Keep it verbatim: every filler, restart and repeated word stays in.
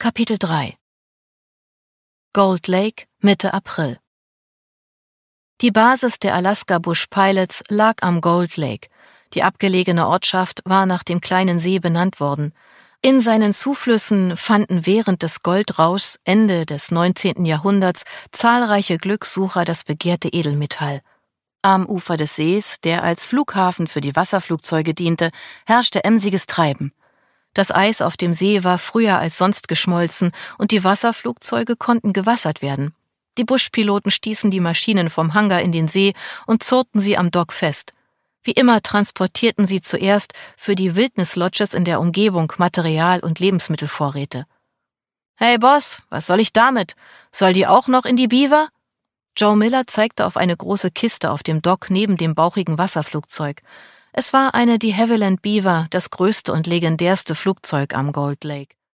Kapitel drei Gold Lake, Mitte April. Die Basis der Alaska Bush Pilots lag am Gold Lake. Die abgelegene Ortschaft war nach dem kleinen See benannt worden. In seinen Zuflüssen fanden während des Goldrauschs Ende des neunzehnten Jahrhunderts zahlreiche Glückssucher das begehrte Edelmetall. Am Ufer des Sees, der als Flughafen für die Wasserflugzeuge diente, herrschte emsiges Treiben. Das Eis auf dem See war früher als sonst geschmolzen und die Wasserflugzeuge konnten gewassert werden. Die Bush-Piloten stießen die Maschinen vom Hangar in den See und zurrten sie am Dock fest. Wie immer transportierten sie zuerst für die Wildnis-Lodges in der Umgebung Material und Lebensmittelvorräte. »Hey Boss, was soll ich damit? Soll die auch noch in die Beaver?« Joe Miller zeigte auf eine große Kiste auf dem Dock neben dem bauchigen Wasserflugzeug. Es war eine de Havilland Beaver, das größte und legendärste Flugzeug am Gold Lake.